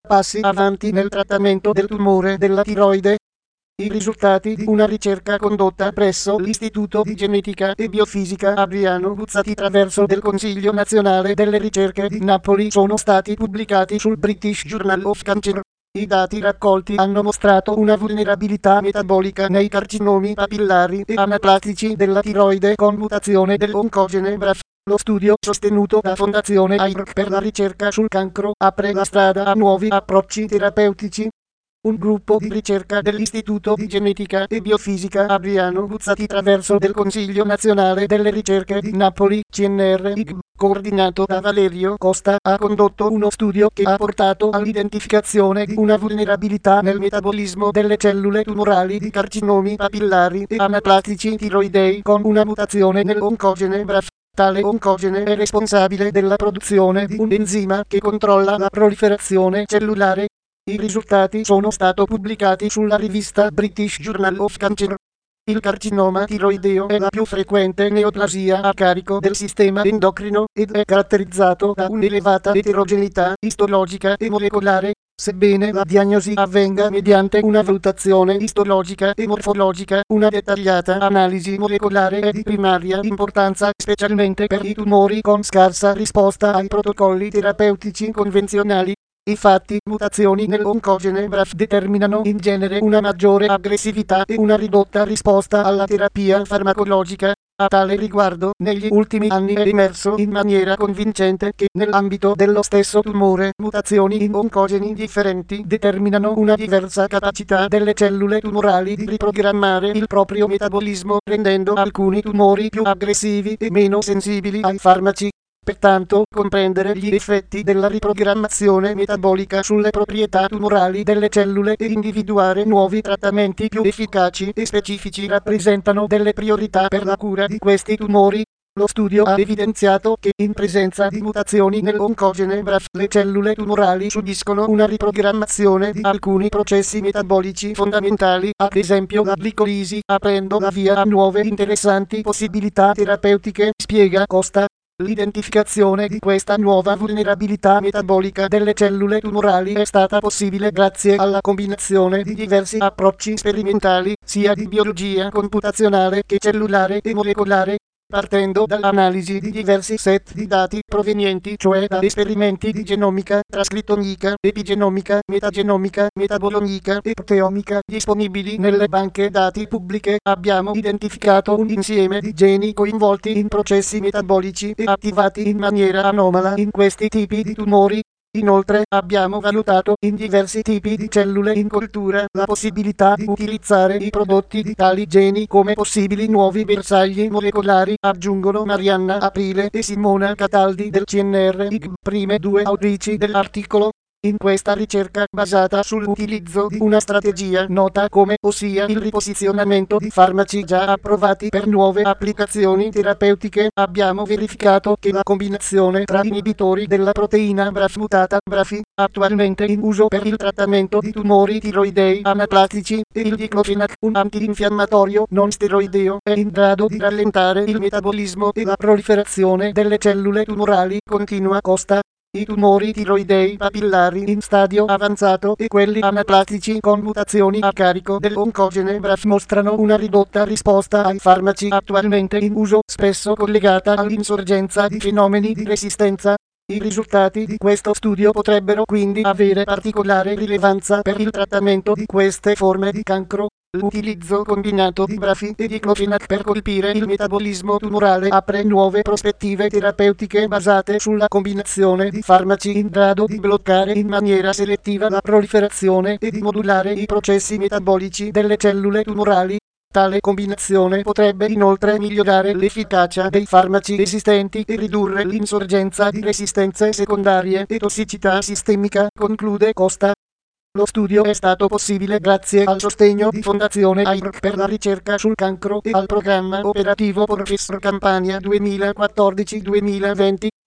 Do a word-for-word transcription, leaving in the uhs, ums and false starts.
passi avanti nel trattamento del tumore della tiroide. I risultati di una ricerca condotta presso l'Istituto di Genetica e Biofisica Adriano Buzzati attraverso del Consiglio Nazionale delle Ricerche di Napoli sono stati pubblicati sul British Journal of Cancer. I dati raccolti hanno mostrato una vulnerabilità metabolica nei carcinomi papillari e anaplatici della tiroide con mutazione dell'oncogene B R A F. Lo studio, sostenuto da Fondazione A I R C per la ricerca sul cancro, apre la strada a nuovi approcci terapeutici. Un gruppo di ricerca dell'Istituto di Genetica e Biofisica Adriano Buzzati attraverso del Consiglio Nazionale delle Ricerche di Napoli, C N R I G B, coordinato da Valerio Costa, ha condotto uno studio che ha portato all'identificazione di una vulnerabilità nel metabolismo delle cellule tumorali di carcinomi papillari e anaplatici tiroidei con una mutazione nell'oncogene B R A F. Tale oncogene è responsabile della produzione di un enzima che controlla la proliferazione cellulare. I risultati sono stati pubblicati sulla rivista British Journal of Cancer. Il carcinoma tiroideo è la più frequente neoplasia a carico del sistema endocrino ed è caratterizzato da un'elevata eterogeneità istologica e molecolare. Sebbene la diagnosi avvenga mediante una valutazione istologica e morfologica, una dettagliata analisi molecolare è di primaria importanza, specialmente per i tumori con scarsa risposta ai protocolli terapeutici convenzionali. Infatti, mutazioni nell'oncogene B R A F determinano in genere una maggiore aggressività e una ridotta risposta alla terapia farmacologica. A tale riguardo, negli ultimi anni è emerso in maniera convincente che, nell'ambito dello stesso tumore, mutazioni in oncogeni differenti determinano una diversa capacità delle cellule tumorali di riprogrammare il proprio metabolismo, rendendo alcuni tumori più aggressivi e meno sensibili ai farmaci. Pertanto, comprendere gli effetti della riprogrammazione metabolica sulle proprietà tumorali delle cellule e individuare nuovi trattamenti più efficaci e specifici rappresentano delle priorità per la cura di questi tumori. Lo studio ha evidenziato che, in presenza di mutazioni nell'oncogene B R A F, le cellule tumorali subiscono una riprogrammazione di alcuni processi metabolici fondamentali, ad esempio la glicolisi, aprendo la via a nuove interessanti possibilità terapeutiche, spiega Costa. L'identificazione di questa nuova vulnerabilità metabolica delle cellule tumorali è stata possibile grazie alla combinazione di diversi approcci sperimentali, sia di biologia computazionale che cellulare e molecolare, partendo dall'analisi di diversi set di dati provenienti cioè da esperimenti di genomica, trascrittomica, epigenomica, metagenomica, metabolomica e proteomica disponibili nelle banche dati pubbliche. Abbiamo identificato un insieme di geni coinvolti in processi metabolici e attivati in maniera anomala in questi tipi di tumori. Inoltre, abbiamo valutato in diversi tipi di cellule in coltura la possibilità di utilizzare i prodotti di tali geni come possibili nuovi bersagli molecolari, aggiungono Marianna Aprile e Simona Cataldi del C N R I G B, prime due autrici dell'articolo. In questa ricerca, basata sull'utilizzo di una strategia nota come, ossia il riposizionamento di farmaci già approvati per nuove applicazioni terapeutiche, abbiamo verificato che la combinazione tra inibitori della proteina B R A F mutata B R A F I, attualmente in uso per il trattamento di tumori tiroidei anaplatici, e il diclofenac, un antinfiammatorio non steroideo, è in grado di rallentare il metabolismo e la proliferazione delle cellule tumorali, continua Costa. I tumori tiroidei papillari in stadio avanzato e quelli anaplatici con mutazioni a carico dell'oncogene B R A F mostrano una ridotta risposta ai farmaci attualmente in uso, spesso collegata all'insorgenza di fenomeni di resistenza. I risultati di questo studio potrebbero quindi avere particolare rilevanza per il trattamento di queste forme di cancro. L'utilizzo combinato di B R A F I e diclofenac per colpire il metabolismo tumorale apre nuove prospettive terapeutiche basate sulla combinazione di farmaci in grado di bloccare in maniera selettiva la proliferazione e di modulare i processi metabolici delle cellule tumorali. Tale combinazione potrebbe inoltre migliorare l'efficacia dei farmaci esistenti e ridurre l'insorgenza di resistenze secondarie e tossicità sistemica, conclude Costa. Lo studio è stato possibile grazie al sostegno di Fondazione A I R C per la ricerca sul cancro e al programma operativo Professor Campania duemilaquattordici duemilaventi.